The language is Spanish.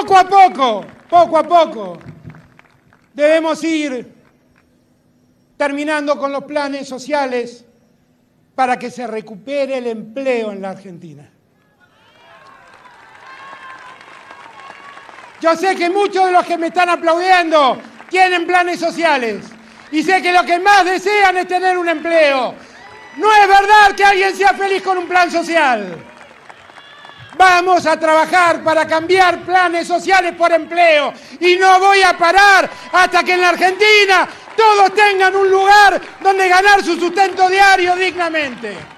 poco a poco, debemos ir terminando con los planes sociales para que se recupere el empleo en la Argentina. Yo sé que muchos de los que me están aplaudiendo tienen planes sociales y sé que lo que más desean es tener un empleo. No es verdad que alguien sea feliz con un plan social. Vamos a trabajar para cambiar planes sociales por empleo y no voy a parar hasta que en la Argentina todos tengan un lugar donde ganar su sustento diario dignamente.